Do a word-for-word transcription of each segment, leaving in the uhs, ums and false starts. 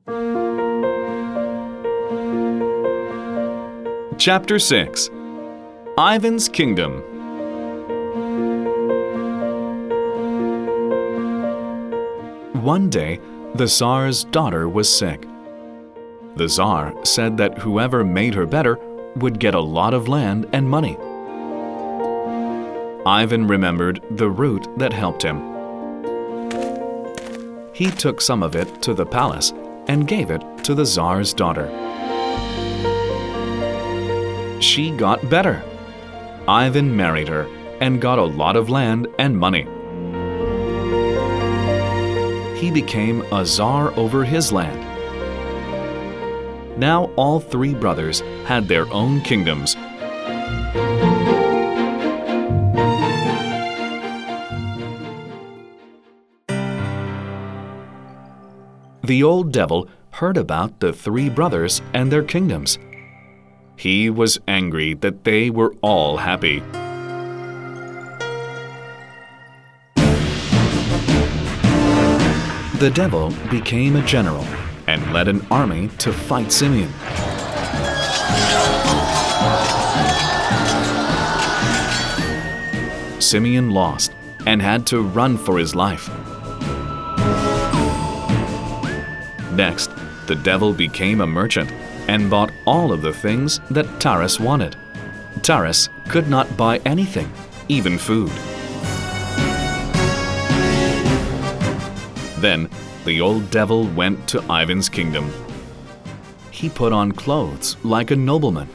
Chapter six. Ivan's Kingdom. One day, the Tsar's daughter was sick. The Tsar said that whoever made her better would get a lot of land and money. Ivan remembered the route that helped him. He took some of it to the palace and gave it to the Tsar's daughter. She got better. Ivan married her and got a lot of land and money. He became a Tsar over his land. Now all three brothers had their own kingdoms. The old devil heard about the three brothers and their kingdoms. He was angry that they were all happy. The devil became a general and led an army to fight Simeon. Simeon lost and had to run for his life. Next, the devil became a merchant and bought all of the things that Taras wanted. Taras could not buy anything, even food. Then, the old devil went to Ivan's kingdom. He put on clothes like a nobleman.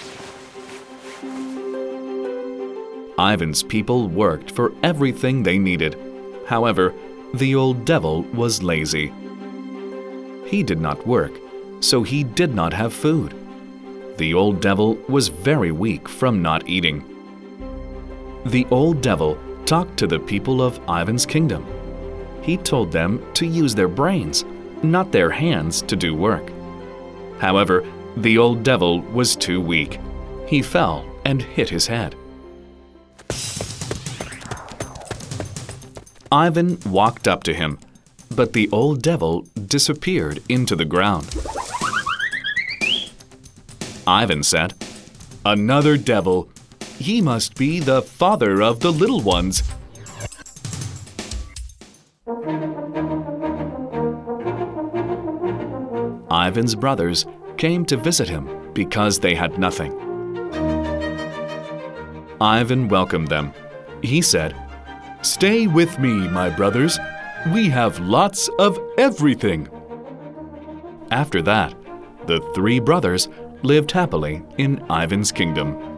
Ivan's people worked for everything they needed. However, the old devil was lazy. He did not work, so he did not have food. The old devil was very weak from not eating. The old devil talked to the people of Ivan's kingdom. He told them to use their brains, not their hands, to do work. However, the old devil was too weak. He fell and hit his head. Ivan walked up to him, but the old devil disappeared into the ground. Ivan said, "Another devil. He must be the father of the little ones." Ivan's brothers came to visit him because they had nothing. Ivan welcomed them. He said, "Stay with me, my brothers. We have lots of everything." After that, the three brothers lived happily in Ivan's kingdom.